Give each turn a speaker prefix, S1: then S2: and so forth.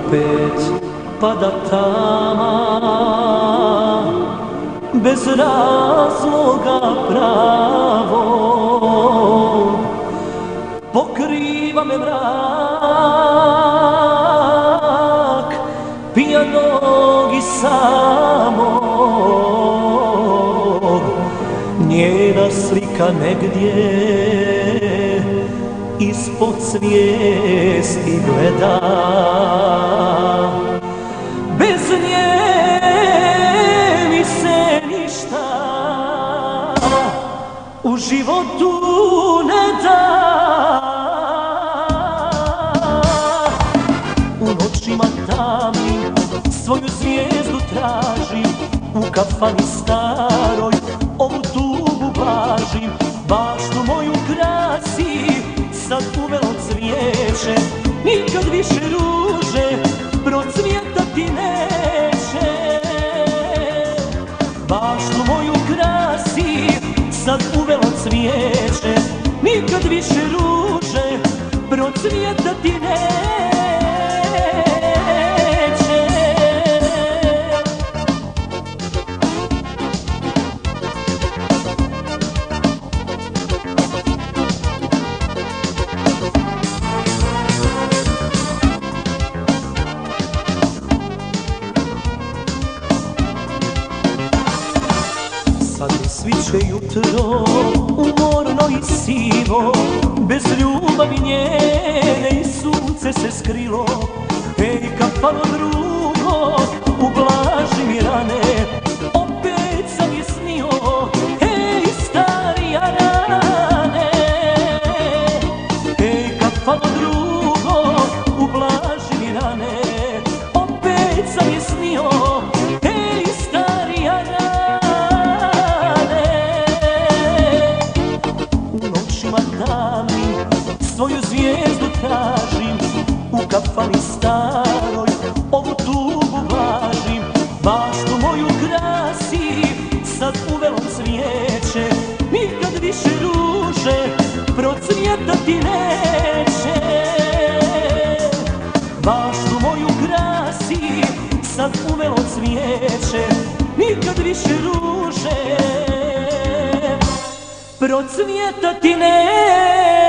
S1: opet pada tama, bez razloga pravog, pokriva me mrak pijanog i samog. Njena slika negdje ispod svijesti gleda, bez nje mi se ništa u životu ne da. U noćima tamnim svoju zvijezdu tražim, u kafani staroj ovu tugu blažim. Baštu moju krasi sad uvelo cvijeće, nikad više ruže procvjetati neće. Baštu moju krasi sad uvelo cvijeće, nikad više ruže procvjetati neće. Sad mi sviće jutro umorno i sivo, bez ljubavi njene i sunce se skrilo. Ej, kafano drugo, ublaži mi rane, opet sam je snio, ej, starija rane. Ej, kafano drugo, ublaži mi rane, opet sam je snio, ej, starija rane. Svoju zvijezdu tražim, u kafani staroj ovu tugu blažim. Baštu moju krasi sad uvelo cvijeće, nikad više ruže procvjetati neće. Baštu moju krasi sad uvelo cvijeće, nikad više ruže procvjetati neće.